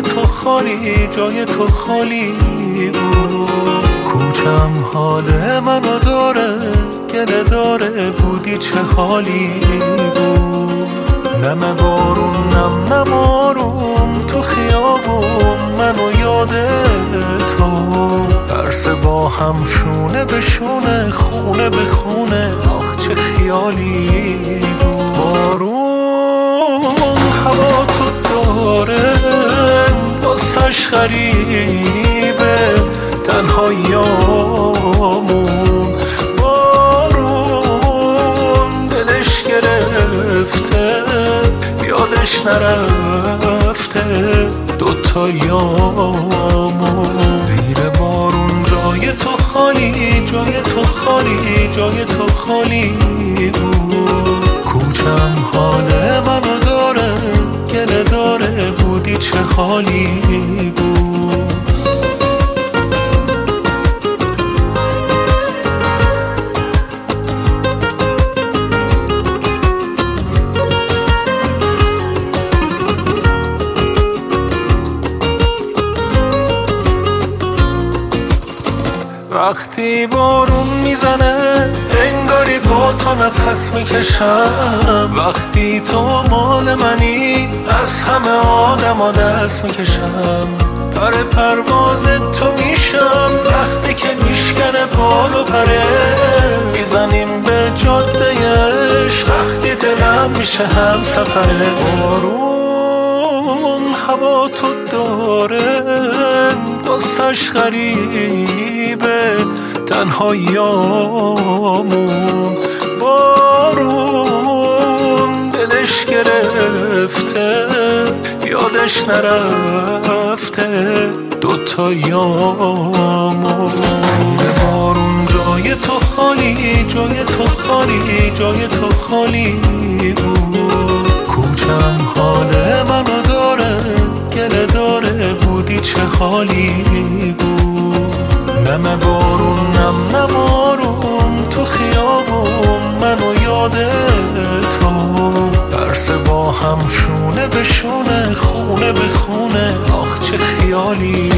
جای تو خالی، جای تو خالی بود. کوچم حال منو داره، گله داره، بودی چه حالی بود. نم بارون نم آروم تو خیابون، منو یاده تو. درس با هم شونه به شونه، خونه به خونه، آخ چه خیالی بود. بارون هوا تو داره، دستش غریبه، تنهاییامون. بارون دلش گرفته، یادش نرفته دوتاییامون. زیر بارون جای تو خالی، جای تو خالی، جای تو خالی بود. کوچم حال منو داره، گله داره، بودی چه حالی بود. وقتی بارون میزنه انگاری با تو نفس میکشم. وقتی تو مال منی از همه آدم دست میکشم. پر پرواز تو میشم وقتی که میشکنه بال و پره. میزنیم به جاده عشق وقتی دلم میشه هم سفره. بارون هوا تو داره، دستش غریبه، تنهاییامون. بارون دلش گرفته، یادش نرفته دوتاییامون. زیر بارون جای تو خالی، جای تو خالی، جای تو خالی بود. کوچم حال منو داره، گله داره، بودی چه حالی بود. نم بارون نم آروم تو خیابون، منو یاده تو. درس با هم شونه به شونه، خونه به خونه، آخ چه خیالی